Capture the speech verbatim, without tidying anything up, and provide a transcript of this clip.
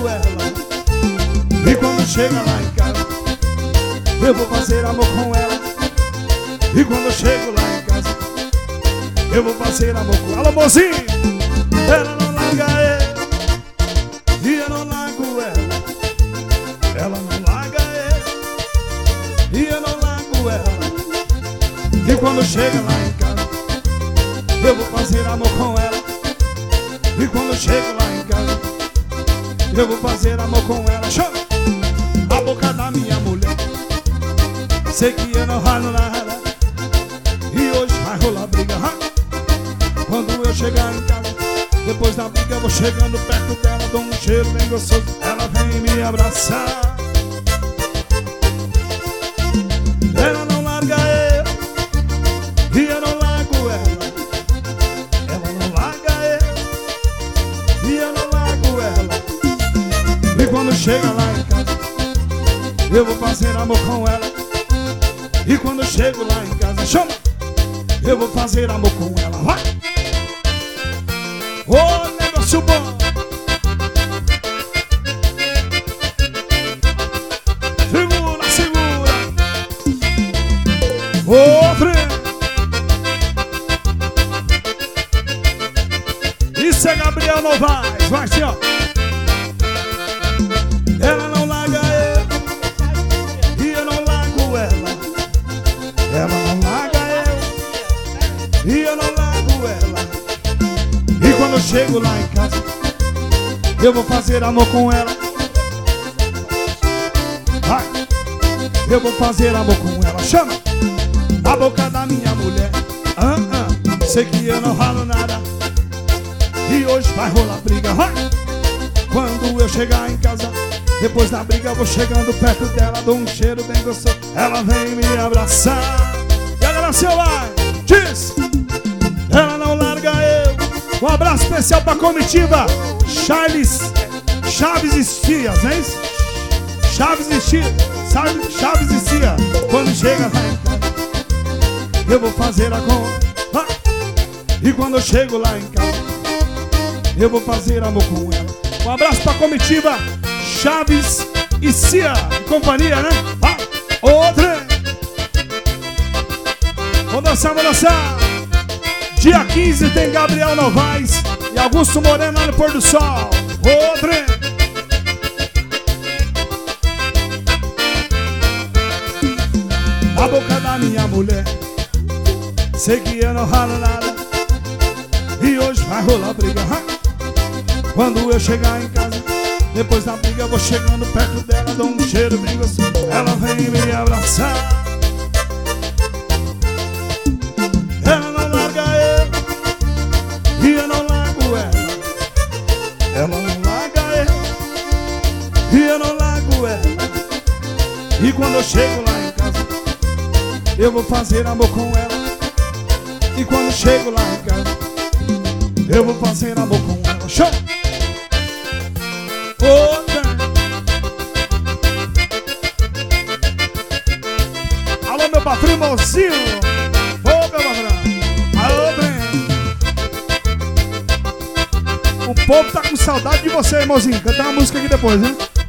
ela. E quando chega lá em casa, eu vou fazer amor com ela. E quando eu chego lá em casa, eu vou fazer amor com ela. Mozinho, ela não larga ele e eu não largo ela. Ela não larga ele e eu não largo ela. E quando chega lá em casa, eu vou fazer amor com ela. E quando eu chego lá em casa, eu vou fazer amor com ela. Chama a boca da minha mulher. Sei que eu não ralo nada e hoje vai rolar briga. Quando eu chegar em casa, depois da briga eu vou chegando perto dela, dou um cheiro bem gostoso, ela vem me abraçar. Ela não larga eu e eu não largo ela. Ela não larga eu e eu não largo ela. E quando chega lá em casa, eu vou fazer amor com ela. E quando eu chego lá em casa, chama, eu vou fazer amor com ela. Vai! Ô, oh, negócio bom! Segura, segura! Outro! Isso é Gabriel Novaes, vai assim, ó. Ela não larga eu e eu não largo ela. Ela não larga eu e eu não largo ela. E quando eu chego lá em casa, eu vou fazer amor com ela. Vai, eu vou fazer amor com ela. Chama a boca da minha mulher. ah, ah. Sei que eu não ralo nada e hoje vai rolar briga. Vai. Quando eu chegar em casa, depois da briga eu vou chegando perto dela, dou um cheiro bem gostoso, ela vem me abraçar. E agora seu vai, diz, ela não larga eu. Um abraço especial pra comitiva Charles Chaves e Cias, não é isso? Chaves e Cias, Chaves e Cias. Quando chega lá em casa, eu vou fazer a conta. E quando eu chego lá em casa, eu vou fazer amor com ela. Um abraço pra comitiva Chaves e Cia, companhia, né? Vai, outra. Vou dançar, vou dançar. Dia quinze tem Gabriel Novaes e Augusto Moreno lá no pôr do sol. Outra. A boca da minha mulher. Sei que eu não ralo nada e hoje vai rolar briga. Quando eu chegar em casa, depois da briga eu vou chegando perto dela, dou um cheiro bem gostoso, ela vem me abraçar. Ela não larga eu e eu não largo ela. Ela não larga eu e eu não largo ela. E quando eu chego lá em casa, eu vou fazer amor com ela. E quando eu chego lá em casa, eu vou fazer amor com ela. Show! Outra. Alô, meu patrão mozinho. Ô, meu patrão. Alô, bem. O povo tá com saudade de você, mozinho. Cantar uma música aqui depois, né?